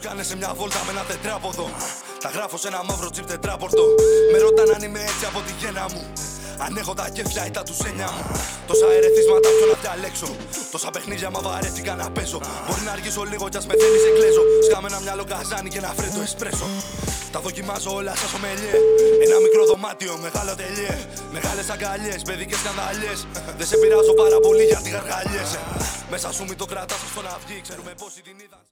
κάνε σε μια βόλτα με ένα τετράποδο. Τα γράφω σε ένα μαύρο τζιπ τετράπορτο. Με ρωτάνε αν είμαι έτσι από τη γέννα μου. Αν έχω τα κέφια ή τα τουζένια μου. Τόσα ερεθίσματα ποιο να διαλέξω. Τόσα παιχνίδια μα βαρέθηκα να παίζω. Μπορεί να αργήσω λίγο κι ας με θέλεις εκλέζω. Σκάμε ένα μυαλό καζάνι και ένα φρέντο εσπρέσο. Τα δοκιμάζω όλα σαν σομελιέ. Ένα μικρό δωμάτιο, μεγάλο τελειέ. Μεγάλες αγκαλιές, παιδικές σκανδαλιές. Δεν σε πειράζω πάρα πολύ γιατί γαργαλιές. Μέσα σου μη το κρατάς στο να βγει. Ξέρουμε πόσοι την είδαν.